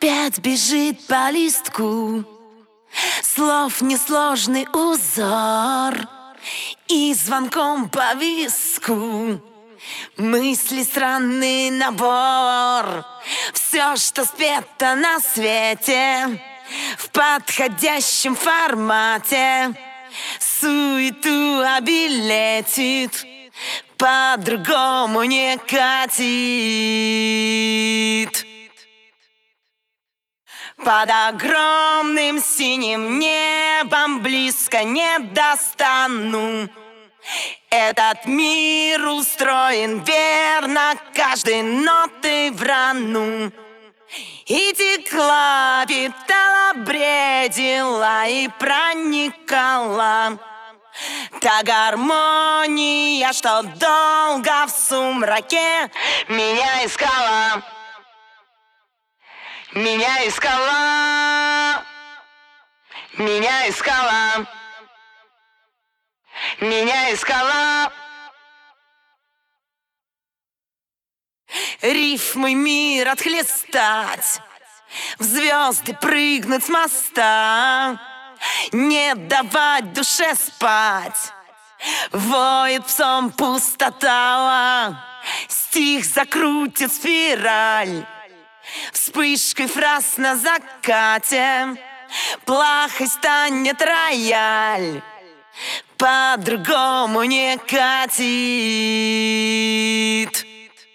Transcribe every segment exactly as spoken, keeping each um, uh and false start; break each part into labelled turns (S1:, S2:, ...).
S1: опять бежит по листку, слов несложный узор, и звонком по виску мысли странный набор. Все, что спето на свете, в подходящем формате, суету обилетит, по-другому не катит. Под огромным синим небом близко не достану. Этот мир устроен верно, каждой ноты в рану. И текла, питала, бредила и проникала та гармония, что долго в сумраке меня искала. Меня искала, меня искала, меня искала. Рифмы мир отхлестать, в звезды прыгнуть с моста, не давать душе спать, воет псом пустота. Стих закрутит спираль, вспышкой фраз на закате, плахой станет рояль, по-другому не катит.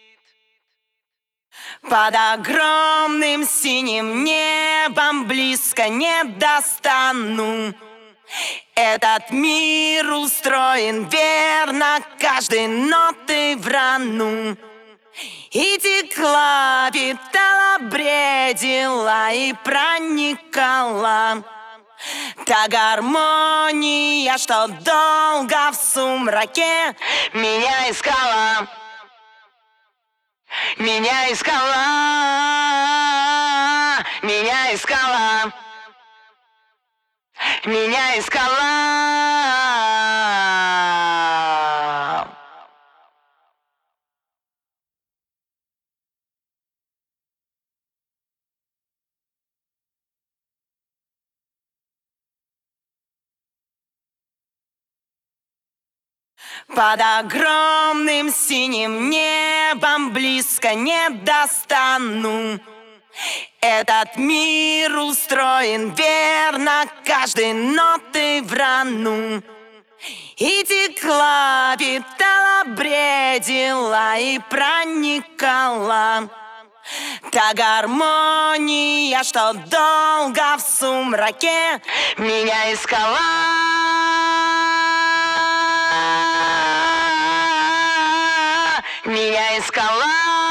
S1: Под огромным синим небом близко не достану. Этот мир устроен верно, каждой ноты в рану. И текла, питала, бредила и проникала та гармония, что долго в сумраке меня искала. Меня искала, меня искала, меня искала. Под огромным синим небом близко не достану. Этот мир устроен верно, каждой ноты в рану. И текла, питала, бредила и проникала та гармония, что долго в сумраке меня искала. Меня искала.